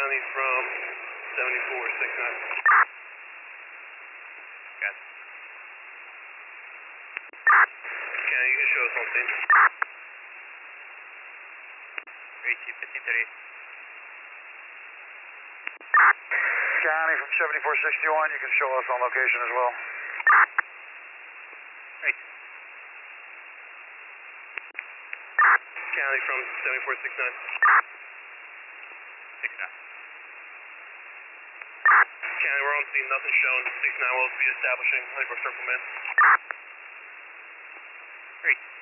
County from 7469. Got it. County, you can show us on scene. 1538. County from 7461, you can show us on location as well. Right. County from 7469. 69. County, we're on scene, nothing shown. 69 will be establishing Honeybrook Circle, man. Great.